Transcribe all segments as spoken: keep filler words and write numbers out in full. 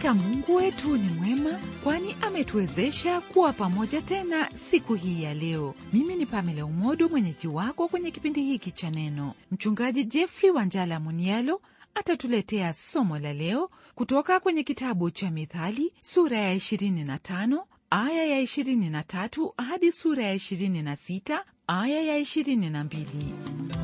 Hakika Mungu wetu ni mwema, kwani ametuwezesha kuwa pamoja tena siku hii ya leo. Mimi ni Pamela Umodo, mwenyeji wako kwenye kipindi hiki cha neno. Mchungaji Jeffrey Wanjala Munialo atatuletea somo la leo kutoka kwenye kitabu cha Mithali sura ya ishirini na tano aya ya ishirini na tatu hadi sura ya ishirini na sita aya ya ishirini na mbili.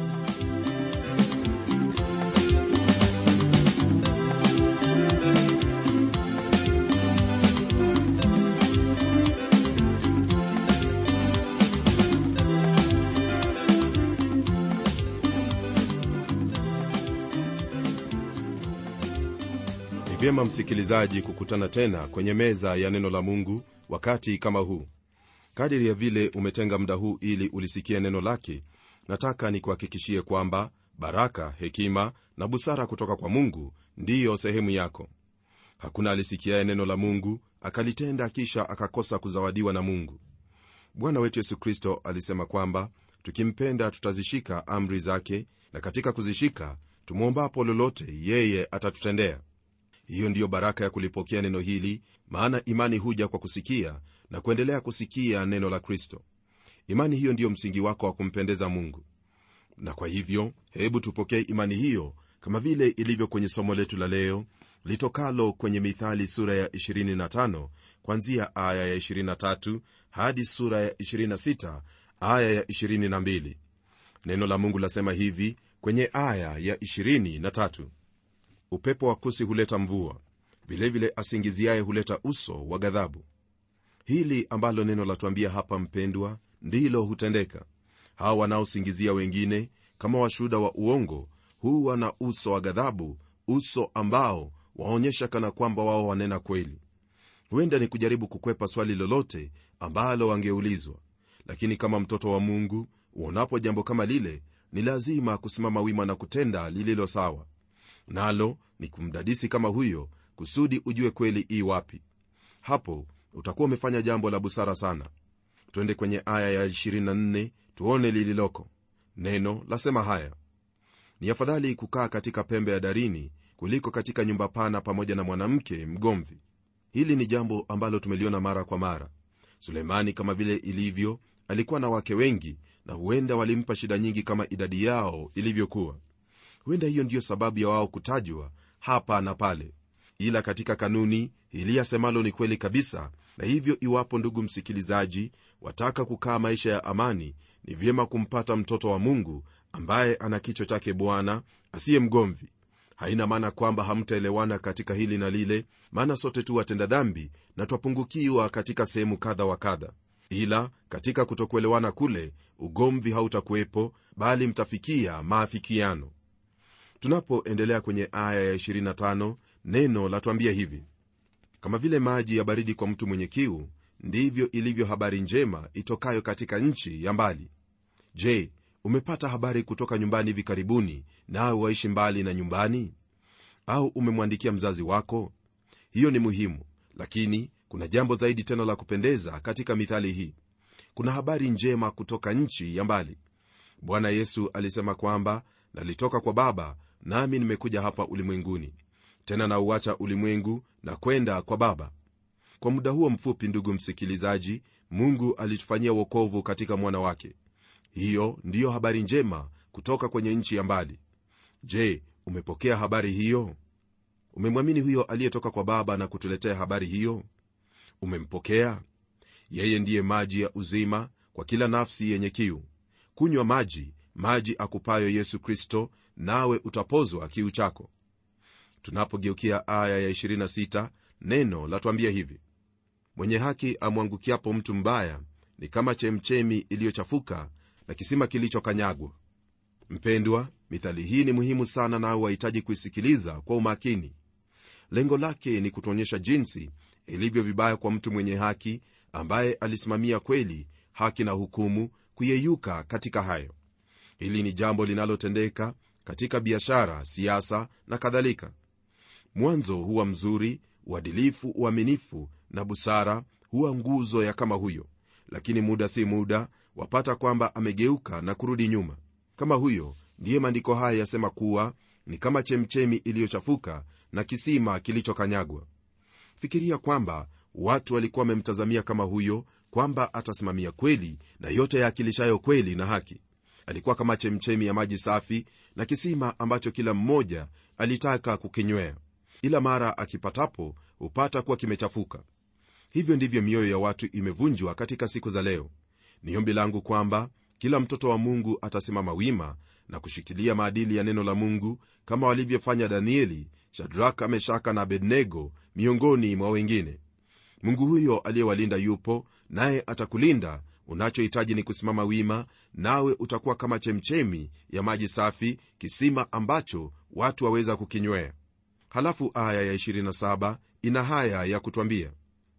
Vyema msikilizaji, kukutana tena kwenye meza ya neno la Mungu wakati kama huu. Kadiri ya vile umetenga muda huu ili ulisikie neno lake, nataka nikuhakikishie kwamba baraka, hekima na busara kutoka kwa Mungu ndiyo sehemu yako. Hakuna alisikiaye neno la Mungu akalitenda kisha akakosa kuzawadiwa na Mungu. Bwana wetu Yesu Kristo alisema kwamba tukimpenda tutazishika amri zake, na katika kuzishika tumuombapo lolote yeye atatutendea. Hiyo ndiyo baraka ya kulipokea neno hili, maana imani huja kwa kusikia na kuendelea kusikia neno la Kristo. Imani hiyo ndiyo msingi wako wa kumpendeza Mungu. Na kwa hivyo, hebu tupokee imani hiyo kama vile ilivyo kwenye somo letu la leo, litokalo kwenye Mithali sura ya ishirini na tano kuanzia aya ya ishirini na tatu hadi sura ya ishirini na sita aya ya ishirini na mbili. Neno la Mungu lasema hivi kwenye aya ya ishirini na tatu: Upepo wa kusi huleta mvua, vilevile asingiziaye huleta uso wa ghadhabu. Hili ambalo neno latuambia hapa, mpendwa, ndilo hutendeka. Hawa wanaosingizia wengine kama washuhuda wa uongo huwa na uso wa ghadhabu, uso ambao waonyesha kana kwamba wao wanena kweli. Huenda ni kujaribu kukwepa swali lolote ambalo wangeulizwa, lakini kama mtoto wa Mungu, uonapo jambo kama lile, ni lazima kusimama wima na kutenda lililo sawa. Nalo ni kumdadisi kama huyo, kusudi ujue kweli ii wapi. Hapo utakuwa umefanya jambo la busara sana. Twende kwenye aya ya ishirini na nne tuone lililoko. Neno lasema haya: ni afadhali kukaa katika pembe ya darini kuliko katika nyumba pana pamoja na mwanamke mgomvi. Hili ni jambo ambalo tumeliona mara kwa mara. Sulemani, kama vile ilivyo, alikuwa na wake wengi, na huenda walimpa shida nyingi kama idadi yao ilivyokuwa. Huenda hiyo ndiyo sababu ya wao kutajwa hapa na pale. Ila katika kanuni hili yasemalo ni kweli kabisa, na hivyo iwapo, ndugu msikilizaji, wataka kukaa maisha ya amani, ni vyema kumpata mtoto wa Mungu ambaye ana kichwa chake Bwana, asiye mgomvi. Haina maana kwamba hamtaelewana katika hili na lile, maana sote tu watenda dhambi na twapungukiwa katika sehemu kadha wa kadha. Ila katika kutokuelewana kule, ugomvi hautakuwepo, bali mtafikia maafikiano. Tunapoendelea kwenye aya ya ishirini na tano, neno latuambia hivi: kama vile maji ya baridi kwa mtu mwenye kiu, ndivyo ilivyo habari njema itokayo katika nchi ya mbali. Je, umepata habari kutoka nyumbani hivi karibuni, nawe waishi mbali na nyumbani? Au umemwandikia mzazi wako? Hiyo ni muhimu, lakini kuna jambo zaidi tena la kupendeza katika mithali hii. Kuna habari njema kutoka nchi ya mbali. Bwana Yesu alisema kwamba nalitoka kwa Baba, nami nimekuja hapa ulimwenguni, tena na uacha ulimwengu na kwenda kwa Baba. Kwa muda huo mfupi, ndugu msikilizaji, Mungu alitufanyia wokovu katika mwana wake. Hiyo ndiyo habari njema kutoka kwenye nchi ya mbali. Je, umepokea habari hiyo? Umemwamini huyo aliyetoka kwa Baba na kutuletea habari hiyo? Umempokea? Yeye ndiye maji ya uzima kwa kila nafsi yenye kiu. Kunywa maji, maji akupayo Yesu Kristo, nawe utapozwa kiu chako. Tunapogeukia aya ya ishirini na sita, neno latuambia hivi: mwenye haki amwangukiapo mtu mbaya ni kama chemchemi iliyochafuka na kisima kilichokanyagwa. Mpendwa, mithali hii ni muhimu sana, nawe wahitaji kuisikiliza kwa umakini. Lengo lake ni kutuonyesha jinsi ilivyo vibaya kwa mtu mwenye haki ambaye alisimamia kweli, haki na hukumu, kuyeyuka katika hayo. Hili ni jambo linalotendeka katika biashara, siasa na kadhalika. Mwanzo huwa mzuri, uadilifu, uaminifu na busara huwa nguzo ya kama huyo, lakini muda si muda wapata kwamba amegeuka na kurudi nyuma. Kama huyo ndiye maandiko haya yasema kuwa ni kama chemchemi iliyochafuka na kisima kilichokanyagwa. Fikiria kwamba watu walikuwa wamemtazamia kama huyo, kwamba atasimamia kweli na yote yakilishayo kweli na haki. Alikuwa kama chemchemi ya maji safi na kisima ambacho kila mmoja alitaka kukinywea, ila mara akipatapo hupata kuwa kimechafuka. Hivyo ndivyo mioyo ya watu imevunjwa katika siku za leo. Ni ombi langu kwamba kila mtoto wa Mungu atasimama wima na kushikilia maadili ya neno la Mungu kama walivyofanya Danieli, Shadraka, Meshaka na Abednego miongoni mwa wengine. Mungu huyo aliyewalinda yupo, naye atakulinda. Unachohitaji ni kusimama wima, nawe utakuwa kama chemchemi ya maji safi, kisima ambacho watu waweza kukinywea. Halafu aya ya ishirini na saba ina haya ya kutwambia: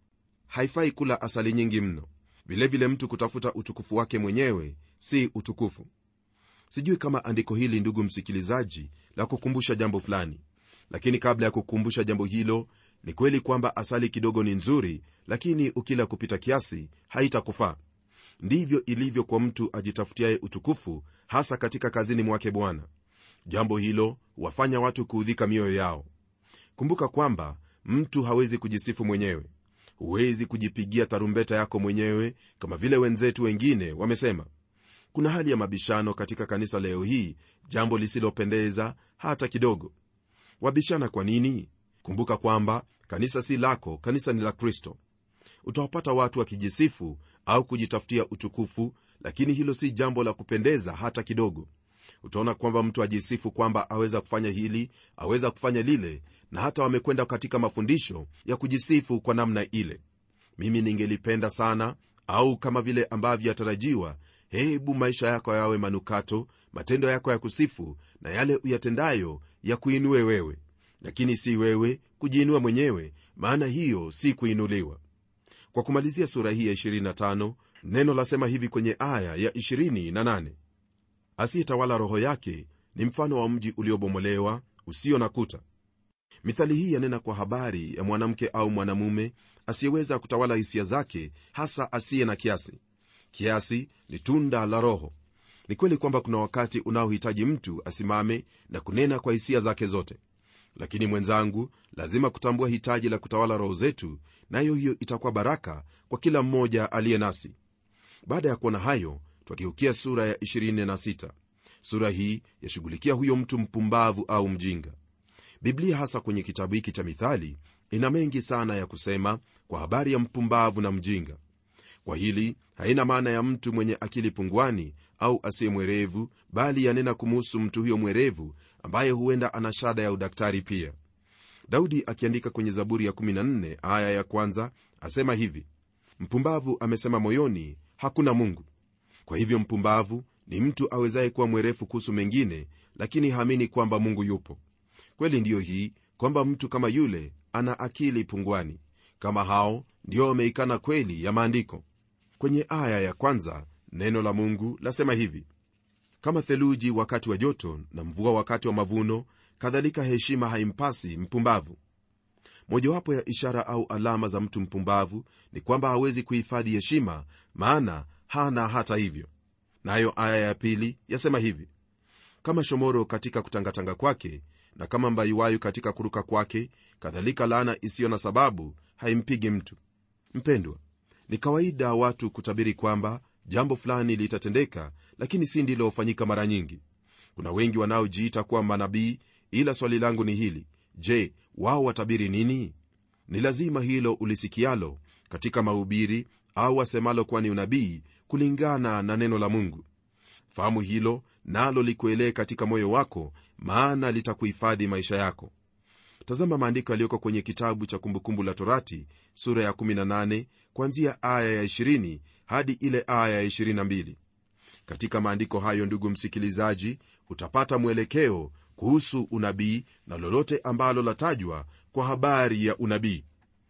haifai kula asali nyingi mno, vilevile mtu kutafuta utukufu wake mwenyewe si utukufu. Sijui kama andiko hili, ndugu msikilizaji, la kukumbusha jambo fulani, lakini kabla ya kukumbusha jambo hilo, ni kweli kwamba asali kidogo ni nzuri, lakini ukila kupita kiasi haitakufaa. Ndivyo ilivyo kwa mtu ajitafutiaye utukufu, hasa katika kazini mwake Bwana. Jambo hilo wafanya watu kuudhika mioyo yao. Kumbuka kwamba mtu hawezi kujisifu mwenyewe. Huwezi kujipigia tarumbeta yako mwenyewe kama vile wenzetu wengine wamesema. Kuna hali ya mabishano katika kanisa leo hii, jambo lisilopendeza hata kidogo. Wabishana kwa nini? Kumbuka kwamba kanisa si lako, kanisa ni la Kristo. Utawapata watu wakijisifu au kujitafutia utukufu, lakini hilo si jambo la kupendeza hata kidogo. Utaona kwamba mtu ajisifu kwamba aweza kufanya hili, aweza kufanya lile, na hata wamekwenda katika mafundisho ya kujisifu kwa namna ile. Mimi ningelipenda sana, au kama vile ambavyo yatarajiwa, hebu maisha yako yawe manukato, matendo yako ya kusifu, na yale uyatendayo ya kuinue wewe, lakini si wewe kujiinua mwenyewe, maana hiyo si kuinuliwa. Kwa kumalizia sura hii ya ishirini na tano, neno lasema hivi kwenye aya ya ishirini na nane: asiyetawala roho yake ni mfano wa mji uliobomolewa usio na kuta. Mithali hii yanena kwa habari ya mwanamke au mwanamume asiyeweza kutawala hisia zake, hasa asiye na kiasi. Kiasi ni tunda la Roho. Ni kweli kwamba kuna wakati unaohitaji mtu asimame na kunena kwa hisia zake zote, lakini mwenzangu, lazima kutambua hitaji la kutawala roho zetu, nayo hiyo itakuwa baraka kwa kila mmoja aliye nasi. Baada ya kuona hayo, twageukia sura ya ishirini na sita. Sura hii yashughulikia huyo mtu mpumbavu au mjinga. Biblia hasa kwenye kitabu hiki cha Mithali ina mengi sana ya kusema kwa habari ya mpumbavu na mjinga. Kwa hili haina maana ya mtu mwenye akili punguani au asiye mwerevu, bali yanena kumuhusu mtu huyo mwerevu ambaye huenda ana shada ya udaktari pia. Daudi akiandika kwenye Zaburi ya kumi na nne aya ya kwanza asema hivi: mpumbavu amesema moyoni, hakuna Mungu. Kwa hivyo mpumbavu ni mtu awezaye kuwa mwerevu kuhusu mengine, lakini haamini kwamba Mungu yupo. Kweli ndiyo hii kwamba mtu kama yule ana akili punguani. Kama hao ndio wameikana kweli ya maandiko. Kwenye aya ya kwanza neno la Mungu lasema hivi: kama theluji wakati wa joto na mvua wakati wa mavuno, kadhalika heshima haimpasi mpumbavu. Mojawapo ya ishara au alama za mtu mpumbavu ni kwamba hawezi kuhifadhi heshima, maana hana hata hivyo. Nayo aya ya pili yasema hivi: kama shomoro katika kutangatanga kwake na kama mbayuwayu katika kuruka kwake, kadhalika laana isiyo na sababu haimpigi mtu. Mpendwa, ni kawaida watu kutabiri kwamba jambo fulani litatendeka, lakini si ndilo hufanyika mara nyingi. Kuna wengi wanaojiita kuwa manabii, ila swali langu ni hili: je, wao watabiri nini? Ni lazima hilo ulisikialo katika mahubiri au wasemalo kuwa ni unabii kulingana na neno la Mungu. Fahamu hilo, nalo likuelee katika moyo wako, maana litakuhifadhi maisha yako. Tazama maandiko yaliyoko kwenye kitabu cha Kumbukumbu la Torati sura ya kumi na nane kuanzia aya ya ishirini hadi ile aya ya ishirini na mbili. Katika maandiko hayo, ndugu msikilizaji, utapata mwelekeo kuhusu unabii na lolote ambalo latajwa kwa habari ya unabii.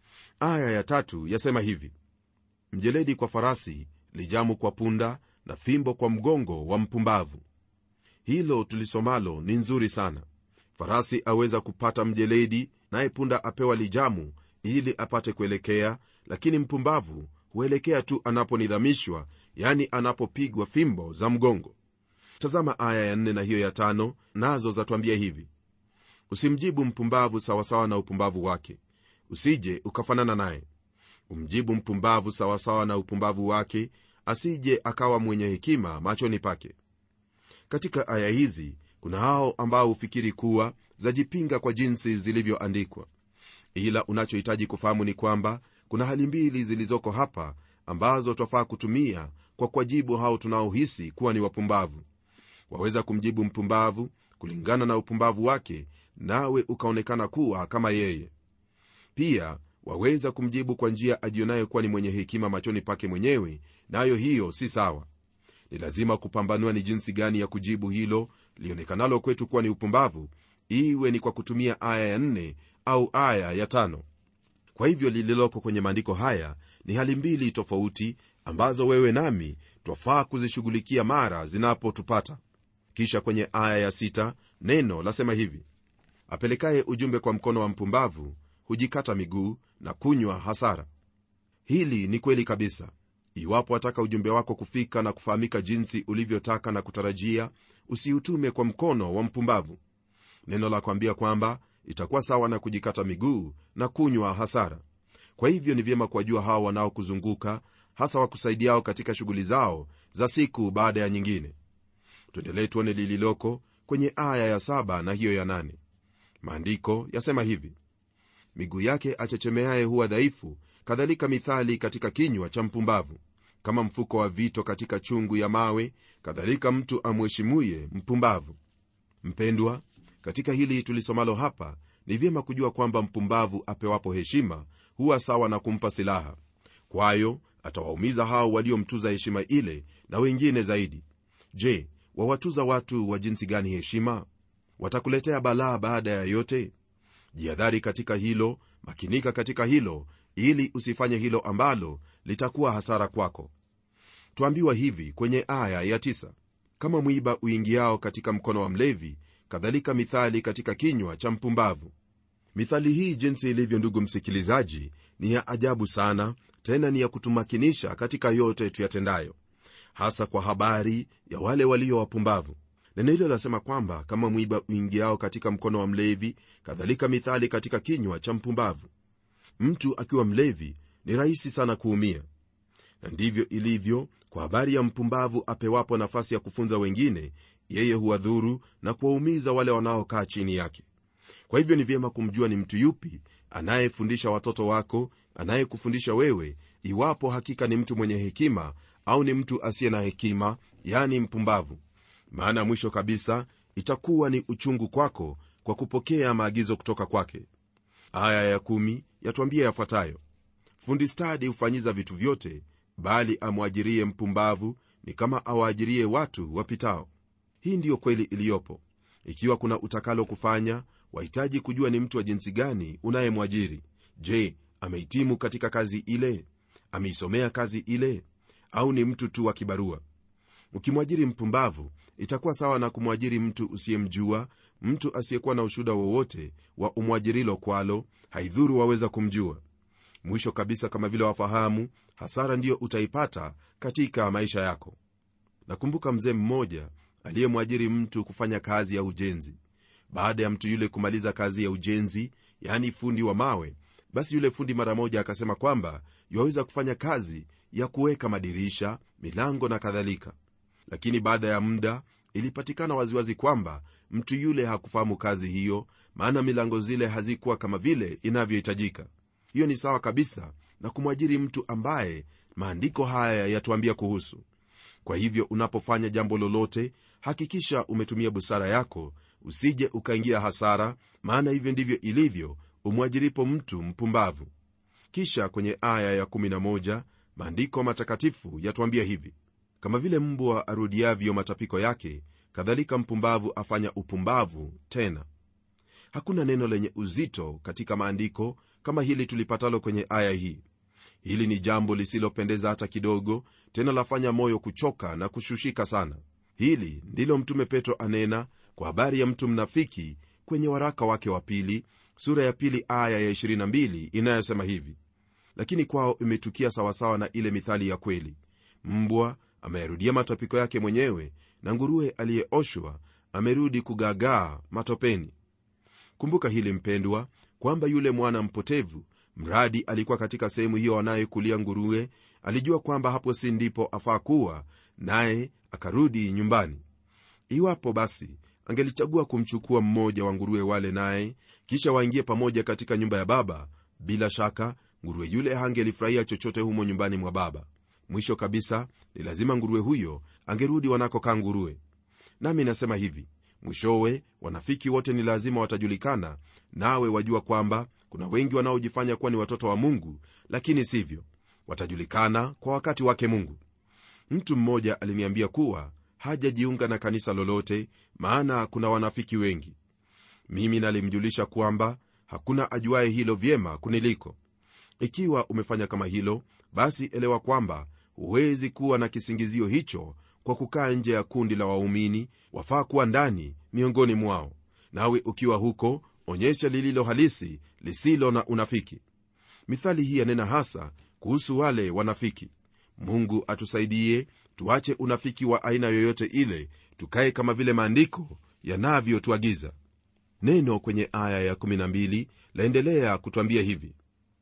Aya ya tatu yasema hivi: mjeledi kwa farasi, lijamu kwa punda, na fimbo kwa mgongo wa mpumbavu. Hilo tulisomalo ni nzuri sana. Farasi aweza kupata mjeledi, naye punda apewa lijamu ili apate kuelekea, lakini mpumbavu huelekea tu anaponidhamishwa, yani anapopigwa fimbo za mgongo. Tazama aya ya nne na hiyo ya tano, nazo zatuambia hivi: usimjibu mpumbavu sawasawa na upumbavu wake, usije ukafanana naye. Umjibu mpumbavu sawasawa na upumbavu wake, asije akawa mwenye hekima machoni pake. Katika aya hizi kuna hao ambao hufikiri kuwa zajipinga kwa jinsi zilivyoandikwa, ila unachohitaji kufahamu ni kwamba kuna hali mbili zilizoko hapa ambazo twafaa kutumia kwa kuwajibu hao tunaohisi kuwa ni wapumbavu. Waweza kumjibu mpumbavu kulingana na upumbavu wake, nawe ukaonekana kuwa kama yeye. Pia waweza kumjibu kwa njia ajionayo kuwa ni mwenye hekima machoni pake mwenyewe, nayo hiyo si sawa. Ni lazima kupambanua ni jinsi gani ya kujibu hilo lionekanalo kwetu kuwa ni upumbavu, iwe ni kwa kutumia aya ya nne au aya ya tano. Kwa hivyo lililoko kwenye maandiko haya ni hali mbili tofauti ambazo wewe nami twafaa kuzishughulikia mara zinapotupata. Kisha kwenye aya ya sita neno lasema hivi: apelekaye ujumbe kwa mkono wa mpumbavu hujikata miguu na kunywa hasara. Hili ni kweli kabisa. Iwapo wataka ujumbe wako kufika na kufahamika jinsi ulivyotaka na kutarajia, usiutume kwa mkono wa mpumbavu. Neno la kuambia kwamba itakuwa sawa na kujikata miguu na kunywa hasara. Kwa hivyo ni vyema kuwajua hao wanaokuzunguka, hasa wakusaidiao katika shughuli zao za siku baada ya nyingine. Tuendelee tuone lililoko kwenye aya ya saba na hiyo ya nane. Maandiko yasema hivi: miguu yake achechemeaye huwa dhaifu, kadhalika mithali katika kinywa cha mpumbavu. Kama mfuko wa vito katika chungu ya mawe, kadhalika mtu amheshimuye mpumbavu. Mpendwa, katika hili tulisomalo hapa ni vyema kujua kwamba mpumbavu apewapo heshima huwa sawa na kumpa silaha. Kwayo atawaumiza hao waliomtuza heshima ile na wengine zaidi. Je, wawatuza watu wa jinsi gani heshima? Watakuletea balaa baada ya yote. Jihadhari katika hilo, makinika katika hilo, ili usifanye hilo ambalo litakuwa hasara kwako. Tuambiwa hivi kwenye aya ya tisa: kama mwiba uingiao katika mkono wa mlevi, kadhalika mithali katika kinywa cha mpumbavu. Mithali hii jinsi ilivyo, ndugu msikilizaji, ni ya ajabu sana, tena ni ya kutumakinisha katika yote tuyatendayo, hasa kwa habari ya wale walio wapumbavu. Neno hilo lasema kwamba kama mwiba uingiao katika mkono wa mlevi, kadhalika mithali katika kinywa cha mpumbavu. Mtu akiwa mlevi ni rahisi sana kuumia, na ndivyo ilivyo kwa habari ya mpumbavu. Apewapo nafasi ya kufunza wengine, yeye huwadhuru na kuwaumiza wale wanaokaa chini yake. Kwa hivyo ni vyema kumjua ni mtu yupi anayefundisha watoto wako, anayekufundisha wewe, iwapo hakika ni mtu mwenye hekima au ni mtu asiye na hekima, yani mpumbavu. Maana mwisho kabisa itakuwa ni uchungu kwako kwa kupokea maagizo kutoka kwake. Aya ya kumi yatuambia yafuatayo: fundi stadi hufanyiza vitu vyote, bali amwajirie mpumbavu ni kama awaajirie watu wapitao. Hii ndiyo kweli iliyopo. Ikiwa kuna utakalo kufanya, wahitaji kujua ni mtu wa jinsi gani unayemwajiri. Je, amehitimu katika kazi ile? Ameisomea kazi ile? Au ni mtu tu wa kibarua? Ukimwajiri mpumbavu, itakuwa sawa na kumwajiri mtu usiyemjua, mtu asiyekuwa na ushuhuda wowote wa umwajirilo kwalo, haidhuru waweza kumjua. Mwisho kabisa, kama vile wafahamu, hasara ndiyo utaipata katika maisha yako. Nakumbuka mzee mmoja aliyemwajiri mtu kufanya kazi ya ujenzi. Baada ya mtu yule kumaliza kazi ya ujenzi, yani fundi wa mawe, basi yule fundi mara moja akasema kwamba yaweza kufanya kazi ya kuweka madirisha, milango na kadhalika. Lakini baada ya muda ilipatikana waziwazi kwamba mtu yule hakufahamu kazi hiyo, maana milango zile hazikuwa kama vile inavyohitajika. Hiyo ni sawa kabisa na kumwajiri mtu ambaye maandiko haya yatuambia kuhusu. Kwa hivyo unapofanya jambo lolote, hakikisha umetumia busara yako, usije ukaingia hasara, maana hivyo ndivyo ilivyo umwajiripo mtu mpumbavu. Kisha kwenye aya ya kumi na moja maandiko matakatifu yatuambia hivi: kama vile mbwa arudiavyo matapiko yake, kadhalika mpumbavu afanya upumbavu tena. Hakuna neno lenye uzito katika maandiko kama hili tulipatalo kwenye aya hii. Hili ni jambo lisilopendeza hata kidogo, tena lafanya moyo kuchoka na kushushika sana. Hili ndilo mtume Petro anena kwa habari ya mtu mnafiki kwenye waraka wake wa pili, sura ya pili aya ya ishirini na mbili, inayosema hivi: lakini kwao imetukia sawasawa na ile mithali ya kweli, mbwa ameyarudia matapiko yake mwenyewe, na nguruwe aliyeoshwa amerudi kugagaa matopeni. Kumbuka hili mpendwa, kwamba yule mwana mpotevu mradi alikuwa katika sehemu hiyo anayekulia nguruwe, alijua kwamba hapo si ndipo afaa kuwa, naye akarudi nyumbani. Iwapo basi angelichagua kumchukua mmoja wa nguruwe wale naye kisha waingie pamoja katika nyumba ya baba, bila shaka nguruwe yule hangelifurahia chochote humo nyumbani mwa baba. Mwisho kabisa ni lazima nguruwe huyo angerudi wanakokaa nguruwe. Nami nasema hivi, mwishowe wanafiki wote ni lazima watajulikana, nawe wajua kwamba kuna wengi wanaojifanya kuwa ni watoto wa Mungu, lakini sivyo. Watajulikana kwa wakati wake Mungu. Mtu mmoja aliniambia kuwa hajajiunga na kanisa lolote, maana kuna wanafiki wengi. Mimi nalimjulisha kwamba hakuna ajuaye hilo vyema kuniliko. Ikiwa umefanya kama hilo, basi elewa kwamba huwezi kuwa na kisingizio hicho kwa kukaa nje ya kundi la waumini, wafaa kuwa ndani miongoni mwao. Nawe ukiwa huko, onyesha lililo halisi, lisilo na unafiki. Mithali hii yanena hasa kuhusu wale wanafiki. Mungu atusaidie tuache unafiki wa aina yoyote ile, tukae kama vile maandiko yanavyotuagiza. Neno kwenye aya ya kumi na mbili laendelea kutwambia hivi: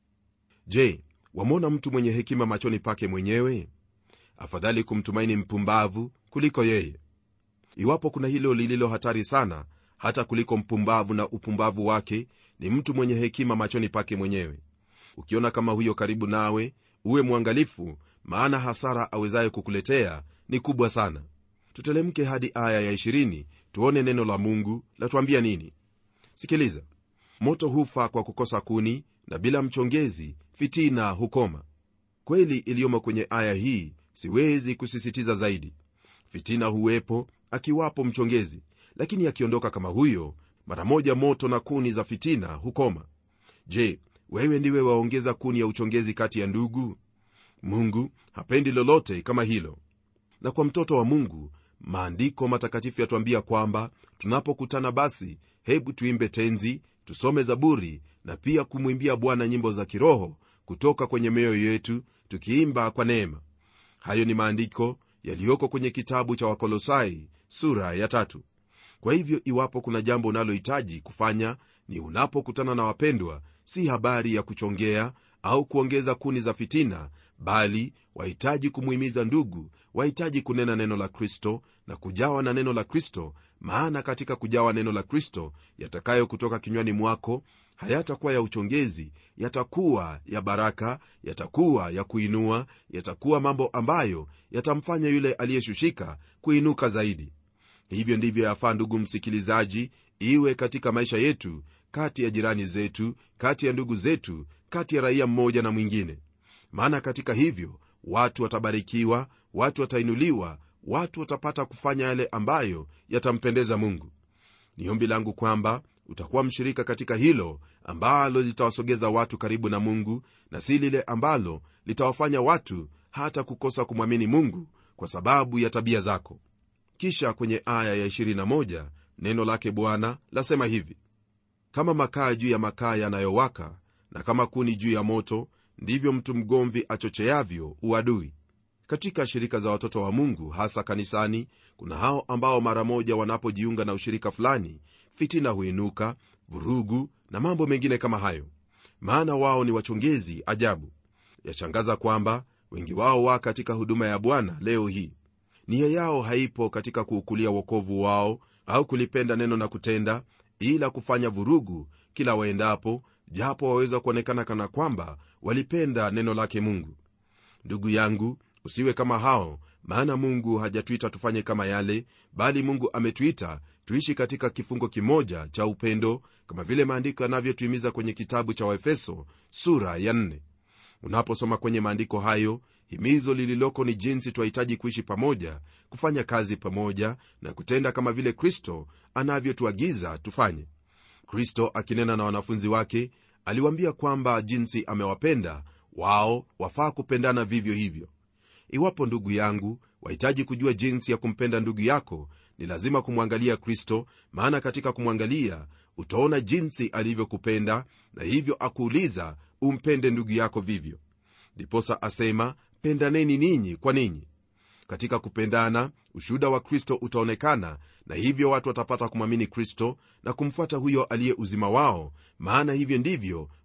Je, wamwona mtu mwenye hekima machoni pake mwenyewe? Afadhali kumtumaini mpumbavu kuliko yeye. Iwapo kuna hilo lililo hatari sana hata kuliko mpumbavu na upumbavu wake, ni mtu mwenye hekima machoni pake mwenyewe. Ukiona kama huyo karibu nawe, uwe mwangalifu, maana hasara awezaye kukuletea ni kubwa sana. Tutelemke hadi aya ya ishirini tuone neno la Mungu latuambia nini. Sikiliza: moto hufa kwa kukosa kuni, na bila mchongezi fitina hukoma. Kweli iliyomo kwenye aya hii siwezi kusisitiza zaidi. Fitina huwepo akiwapo mchongezi, lakini akiondoka kama huyo, mara moja moto na kuni za fitina hukoma. Je, wewe ndiwe waongeza kuni ya uchongezi kati ya ndugu? Mungu hapendi lolote kama hilo. Na kwa mtoto wa Mungu, maandiko matakatifu yatuambia kwamba tunapokutana basi hebu tuimbe tenzi, tusome zaburi, na pia kumwimbia Bwana nyimbo za kiroho kutoka kwenye mioyo yetu, tukiimba kwa neema. Hayo ni maandiko yaliyoko kwenye kitabu cha Wakolosai sura ya tatu. Kwa hivyo iwapo kuna jambo unalohitaji kufanya, ni unapokutana na wapendwa, si habari ya kuchongea au kuongeza kuni za fitina, bali wahitaji kumuhimiza ndugu, wahitaji kunena neno la Kristo na kujawa na neno la Kristo, maana katika kujawa neno la Kristo, yatakayo kutoka kinywani mwako hayatakuwa ya uchongezi, yatakuwa ya baraka, yatakuwa ya kuinua, yatakuwa mambo ambayo yatamfanya yule aliyeshushika kuinuka zaidi. Hivyo ndivyo yafaa, ndugu msikilizaji, iwe katika maisha yetu, kati ya jirani zetu, kati ya ndugu zetu, kati ya raia mmoja na mwingine. Maana katika hivyo watu watabarikiwa, watu watainuliwa, watu watapata kufanya yale ambayo yatampendeza Mungu. Ni ombi langu kwamba utakuwa mshirika katika hilo ambalo litawasogeza watu karibu na Mungu, na si lile ambalo litawafanya watu hata kukosa kumwamini Mungu kwa sababu ya tabia zako. Kisha kwenye aya ya ishirini na moja neno lake Bwana lasema hivi: kama makaa juu ya makaa yanayowaka, na kama kuni juu ya moto, ndivyo mtu mgomvi achocheavyo uadui. Katika shirika za watoto wa Mungu, hasa kanisani, kuna hao ambao mara moja wanapojiunga na ushirika fulani, fitina huinuka, vurugu na mambo mengine kama hayo. Maana wao ni wachongezi ajabu. Yashangaza kwamba wengi wao wa katika huduma ya Bwana leo hii. Nia yao haipo katika kuukulia wokovu wao au kulipenda neno na kutenda, ila kufanya vurugu kila waendapo, japo waweza kuonekana kana kwamba walipenda neno lake Mungu. Ndugu yangu, usiwe kama hao, maana Mungu hajatuita tufanye kama yale, bali Mungu ametuita tuishi katika kifungo kimoja cha upendo, kama vile maandiko yanavyotuhimiza kwenye kitabu cha Waefeso sura ya nne. Unaposoma kwenye maandiko hayo, himizo lililoko ni jinsi twahitaji kuishi pamoja, kufanya kazi pamoja na kutenda kama vile Kristo anavyotuagiza tufanye. Kristo akinena na wanafunzi wake aliwaambia kwamba jinsi amewapenda wao, wafaa kupendana vivyo hivyo. Iwapo ndugu yangu wahitaji kujua jinsi ya kumpenda ndugu yako, ni lazima kumwangalia Kristo, maana katika kumwangalia utaona jinsi alivyokupenda, na hivyo akuuliza umpende ndugu yako vivyo. Ndiposa asema pendaneni ninyi kwa ninyi. Katika kupendana ushuhuda wa Kristo utaonekana, na hivyo watu watapata kumwamini Kristo na kumfuata huyo aliye uzima wao, maana hivyo ndivyo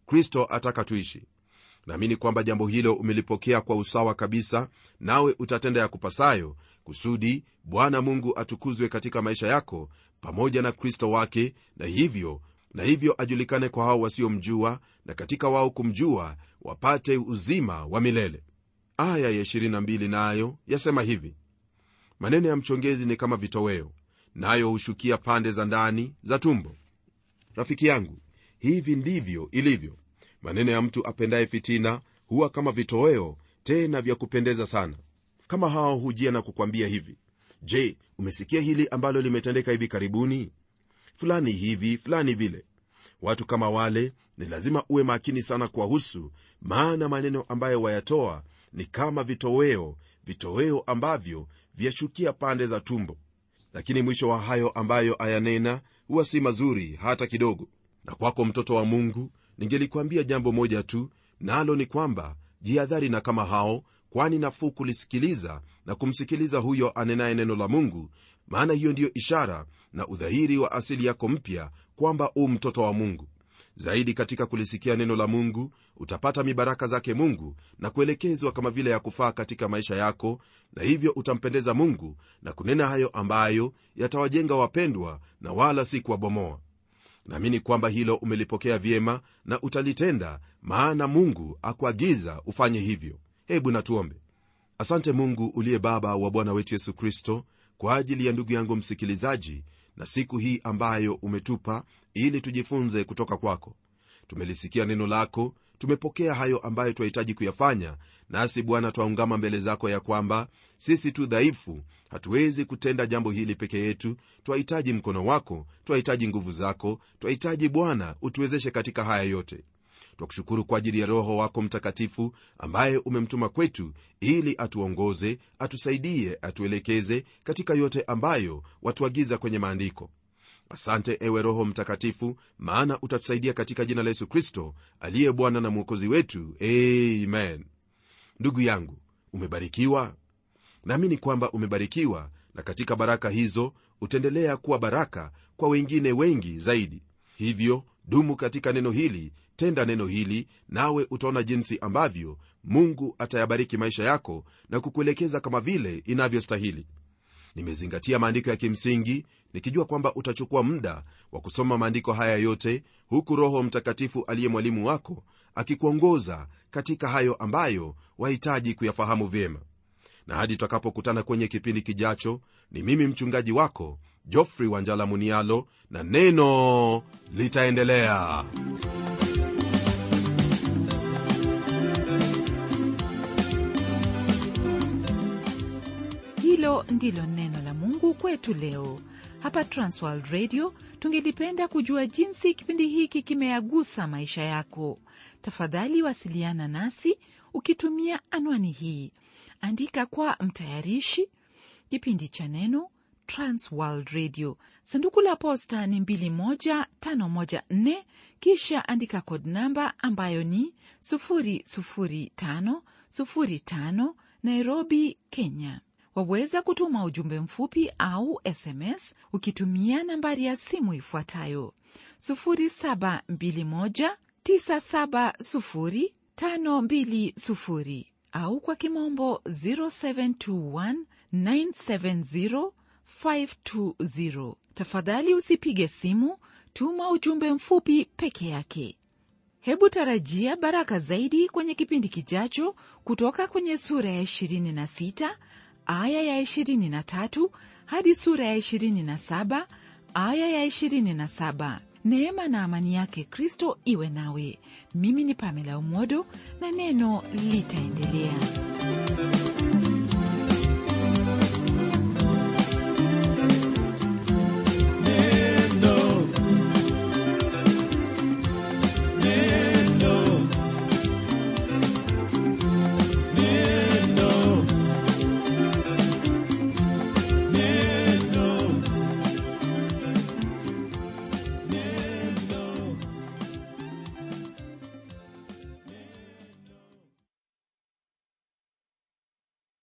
Kristo ataka tuishi. Naamini kwamba jambo hilo umelipokea kwa usawa kabisa, nawe utatenda ya kupasayo kusudi Bwana Mungu atukuzwe katika maisha yako pamoja na Kristo wake, na hivyo na hivyo ajulikane kwa hao wasiomjua, na katika wao kumjua wapate uzima wa milele. Aya ya ishirini na mbili nayo yasema hivi: maneno ya mchongezi ni kama vitoweo, nayo hushukia pande za ndani za tumbo. Rafiki yangu, hivi ndivyo ilivyo. Maneno ya mtu apendaye fitina huwa kama vitoweo, tena vya kupendeza sana. Kama hao hujia na kukwambia hivi: je, umesikia hili ambalo limetendeka hivi karibuni? Fulani hivi, fulani vile. Watu kama wale ni lazima uwe makini sana kuwahusu, maana maneno ambayo wayatoa ni kama vitoweo, vitoweo ambavyo vyashukia pande za tumbo. Lakini mwisho wa hayo ambayo ayanena huwa si mazuri hata kidogo. Na kwako mtoto wa Mungu, ningelikwambia jambo moja tu, nalo ni kwamba jihadhari na kama hao, kwani nafuu kulisikiliza na kumsikiliza huyo anenaye neno la Mungu, maana hiyo ndiyo ishara na udhahiri wa asili yako mpya kwamba u mtoto wa Mungu. Zaidi katika kulisikia neno la Mungu utapata mibaraka zake Mungu na kuelekezwa kama vile ya kufaa katika maisha yako, na hivyo utampendeza Mungu na kunena hayo ambayo yatawajenga wapendwa na wala si kuwabomoa. Naamini kwamba hilo umelipokea vyema na utalitenda, maana Mungu akuagiza ufanye hivyo. Hebu na tuombe. Asante Mungu uliye Baba wa Bwana wetu Yesu Kristo, kwa ajili ya ndugu yangu msikilizaji na siku hii ambayo umetupa ili tujifunze kutoka kwako. Tumelisikia neno lako, tumepokea hayo ambayo tunahitaji kuyafanya, nasi Bwana twaungama mbele zako ya kwamba sisi tu dhaifu, hatuwezi kutenda jambo hili peke yetu. Twahitaji mkono wako, twahitaji nguvu zako, twahitaji Bwana utuwezeshe katika haya yote. Twakushukuru kwa ajili ya Roho wako Mtakatifu ambaye umemtuma kwetu ili atuongoze, atusaidie, atuelekeze katika yote ambayo watuagiza kwenye maandiko. Asante ewe Roho Mtakatifu, maana utatusaidia katika jina la Yesu Kristo aliye Bwana na Mwokozi wetu. Amen. Ndugu yangu, umebarikiwa? Naamini kwamba umebarikiwa, na katika baraka hizo utaendelea kuwa baraka kwa wengine wengi zaidi. Hivyo dumu katika neno hili, tenda neno hili, nawe utaona jinsi ambavyo Mungu atayabariki maisha yako na kukuelekeza kama vile inavyostahili. Nimezingatia maandiko ya kimsingi, nikijua kwamba utachukua muda wa kusoma maandiko haya yote, huku Roho Mtakatifu aliye mwalimu wako akikuongoza katika hayo ambayo wahitaji kuyafahamu vyema. Na hadi tutakapokutana kwenye kipindi kijacho, ni mimi mchungaji wako Geoffrey Wanjala Munialo, na neno litaendelea. Hilo ndilo neno la Mungu kwetu leo. Hapa Transworld Radio tungelipenda kujua jinsi kipindi hiki kimeyagusa maisha yako. Tafadhali wasiliana nasi ukitumia anwani hii. Andika kwa mtayarishi kipindi cha neno, Transworld Radio, sanduku la posta ni mbili moja tano moja nne, kisha andika code namba ambayo ni sufuri sufuri tano sufuri tano, Nairobi, Kenya. Waweza kutuma ujumbe mfupi au S M S ukitumia nambari ya simu ifuatayo sufuri saba mbili moja tisa saba sufuri tano mbili sufuri, au kwa kimombo zero seven two one nine seven zero five two zero. Tafadhali usipige simu, tuma ujumbe mfupi peke yake. Hebu tarajia baraka zaidi kwenye kipindi kijacho kutoka kwenye sura ya ishirini na sita aya ya ishirini na tatu hadi sura ya ishirini na saba aya ya ishirini na saba. Neema na amani yake Kristo iwe nawe. Mimi ni Pamela Umodo, na neno litaendelea.